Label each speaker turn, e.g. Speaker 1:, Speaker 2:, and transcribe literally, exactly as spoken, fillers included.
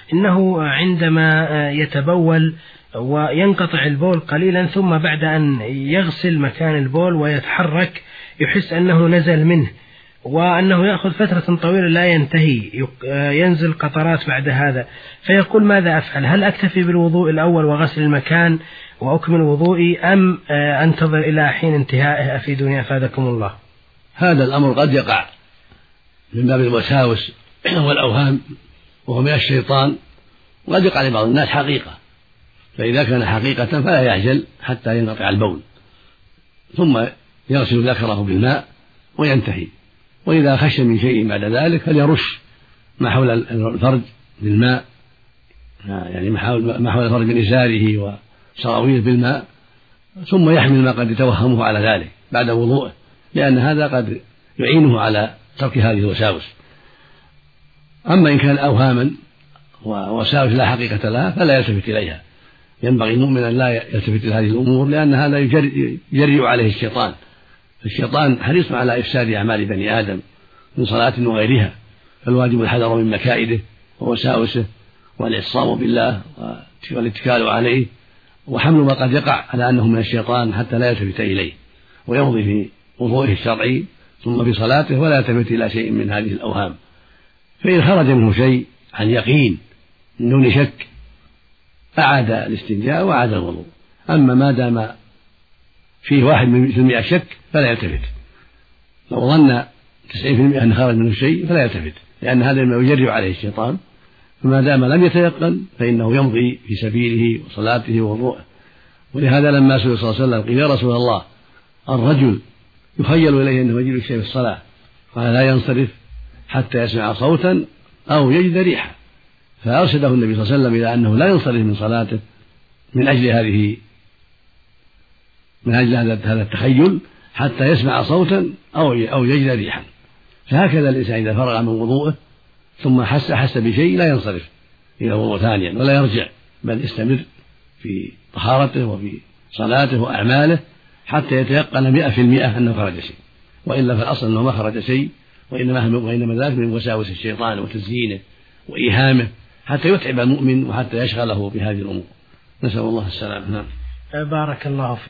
Speaker 1: إنه عندما يتبول وينقطع البول قليلا ثم بعد أن يغسل مكان البول ويتحرك يحس أنه نزل منه، وأنه يأخذ فترة طويلة لا ينتهي، ينزل قطرات بعد هذا، فيقول ماذا أفعل؟ هل أكتفي بالوضوء الأول وغسل المكان وأكمل وضوئي أم أنتظر إلى حين انتهائه؟ أفيدوني أفادكم الله.
Speaker 2: هذا الأمر قد يقع من باب الوساوس والأوهام وهو من الشيطان، وقد يقع لبعض الناس حقيقة، فإذا كان حقيقة فلا يعجل حتى ينقطع البول ثم يغسل ذكره بالماء وينتهي، وإذا خش من شيء بعد ذلك فليرش ما حول الفرج بالماء، يعني ما حول الفرج من إزاره وسراويل بالماء، ثم يحمل ما قد يتوهمه على ذلك بعد وضوءه، لأن هذا قد يعينه على ترك هذه الوساوس. أما إن كان أوهاما ووساوس لا حقيقة لها فلا يلتفت إليها، ينبغي المؤمن أن لا يلتفت إلى هذه الأمور، لأن هذا يجرئ عليه الشيطان. الشيطان حريص على إفساد أعمال بني آدم من صلاة وغيرها، فالواجب الحذر من مكائده ووساوسه والإعصام بالله والاتكال عليه وحمل ما قد يقع على أنه من الشيطان حتى لا يلتفت إليه، ويمضي في وضوئه الشرعي ثم في صلاته ولا يلتفت إلى شيء من هذه الأوهام. فإن خرج منه شيء عن يقين من دون شك أعاد الاستنجاء وأعاد الوضوء. أما ما دام فيه واحد من في المئة شك فلا يلتفت، لو ظن تسعين في المئة أن خرج منه شيء فلا يلتفت، لأن هذا ما يجري عليه الشيطان، فما دام لم يتيقن فإنه يمضي في سبيله وصلاته ووضوءه. ولهذا لما سئل صلى الله عليه وسلم قيل يا رسول الله الرجل يخيل إليه أنه يجد الشيء في الصلاة، قال لا ينصرف حتى يسمع صوتا أو يجد ريحا، فأرشده النبي صلى الله عليه وسلم إلى أنه لا ينصرف من صلاته من أجل هذه من أجل هذا التخيل حتى يسمع صوتا أو أو يجد ريحا. فهكذا الإنسان إذا فرغ من وضوءه ثم حس حس بشيء لا ينصرف إلى وضوء ثانيا ولا يرجع، بل يستمر في طهارته وفي صلاته وأعماله حتى يتيقن مئة في المئة أنه خرج شيء، وإلا فالأصل أنه ما خرج شيء، وإنما وإنما ذلك من وساوس الشيطان وتزيينه وإيهامه حتى يتعب المؤمن وحتى يشغله بهذه الأمور. نسأل الله السلامة.
Speaker 1: بارك الله فيك.